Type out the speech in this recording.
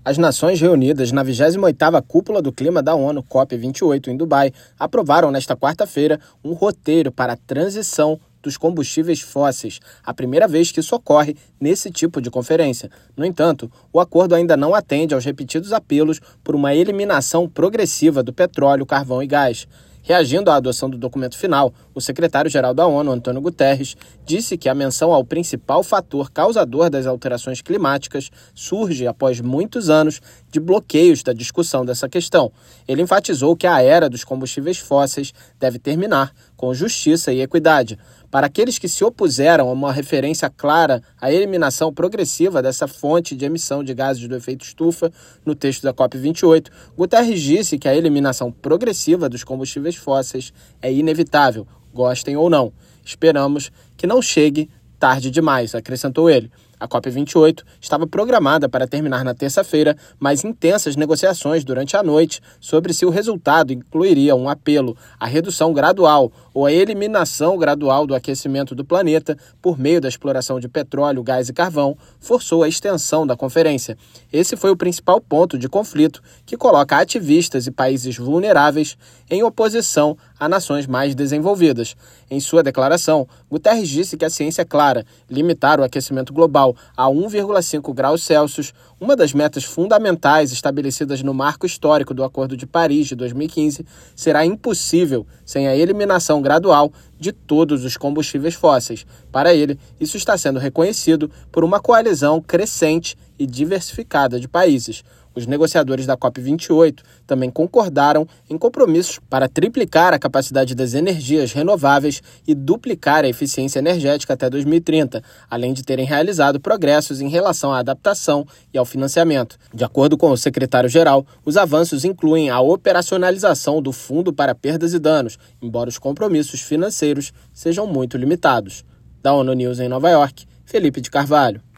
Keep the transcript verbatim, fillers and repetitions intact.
As nações reunidas na vigésima oitava Cúpula do Clima da ONU, COP vinte e oito, em Dubai, aprovaram nesta quarta-feira um roteiro para a transição dos combustíveis fósseis, a primeira vez que isso ocorre nesse tipo de conferência. No entanto, o acordo ainda não atende aos repetidos apelos por uma eliminação progressiva do petróleo, carvão e gás. Reagindo à adoção do documento final, o secretário-geral da ONU, Antônio Guterres, disse que a menção ao principal fator causador das alterações climáticas surge após muitos anos de bloqueios da discussão dessa questão. Ele enfatizou que a era dos combustíveis fósseis deve terminar com justiça e equidade. Para aqueles que se opuseram a uma referência clara à eliminação progressiva dessa fonte de emissão de gases do efeito estufa no texto da COP vinte e oito, Guterres disse que a eliminação progressiva dos combustíveis fósseis é inevitável, gostem ou não. Esperamos que não chegue tarde demais, acrescentou ele. A COP vinte e oito estava programada para terminar na terça-feira, mas intensas negociações durante a noite sobre se o resultado incluiria um apelo à redução gradual ou à eliminação gradual do aquecimento do planeta por meio da exploração de petróleo, gás e carvão, forçou a extensão da conferência. Esse foi o principal ponto de conflito que coloca ativistas e países vulneráveis em oposição a nações mais desenvolvidas. Em sua declaração, Guterres disse que a ciência é clara: limitar o aquecimento global a um vírgula cinco graus Celsius, uma das metas fundamentais estabelecidas no marco histórico do Acordo de Paris de dois mil e quinze, será impossível sem a eliminação gradual de todos os combustíveis fósseis. Para ele, isso está sendo reconhecido por uma coalizão crescente e diversificada de países. Os negociadores da COP vinte e oito também concordaram em compromissos para triplicar a capacidade das energias renováveis e duplicar a eficiência energética até dois mil e trinta, além de terem realizado progressos em relação à adaptação e ao financiamento. De acordo com o secretário-geral, os avanços incluem a operacionalização do Fundo para Perdas e Danos, embora os compromissos financeiros sejam muito limitados. Da ONU News em Nova York, Felipe de Carvalho.